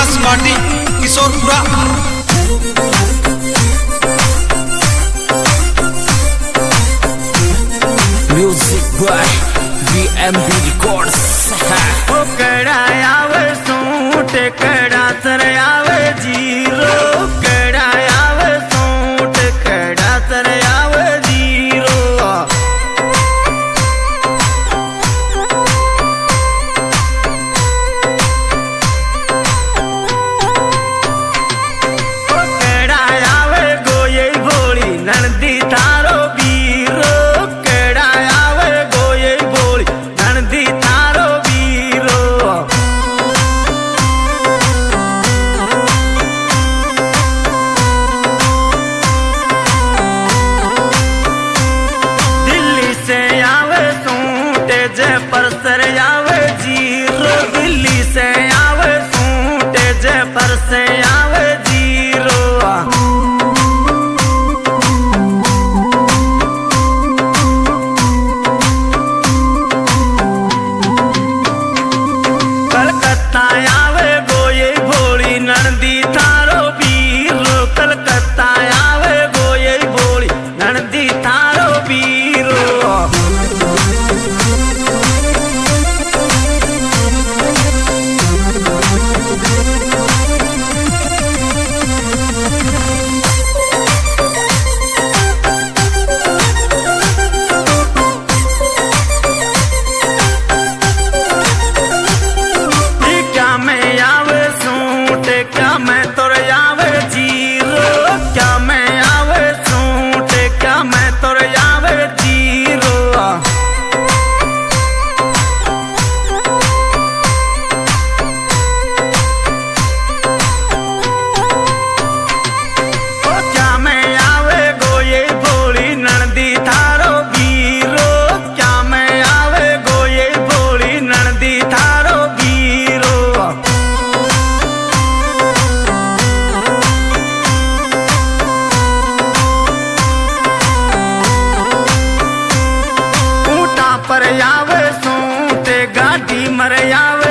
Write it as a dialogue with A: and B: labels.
A: Vikas party Kishorpura.
B: Music by BMB records.
C: ओ कड़ा आवे सूट कड़ा सर आवे जीरो, कड़ा आवे सूट कड़ा सर आवे जीरो। ओ कड़ा आवे गोये भोली नंदी थारो बीरो, कड़ा आवे गोये भोली नंदी थारो बीरो। दिल्ली से आवे सूट जयपुर से आवे जीरो, दिल्ली से आवे सूट जयपुर से आवे जीरो। कलकत्ता आवे गोये भोली नंदी थारो बीरो, कलकत्ता आवे गोये भोली नंदी थारो बीरो। क्या मैं आवे सूट क्या मैं तोर आवे जीरो, क्या मैं आवे सूट क्या मैं तोर आवे जीरो। ओ क्या मैं आवे गोये भोली नंदी थारो बीरो, क्या मैं आवे गोये भोली नंदी थारो बीरो। ऊँटा पर आवे सूट गाड़ी मर आवे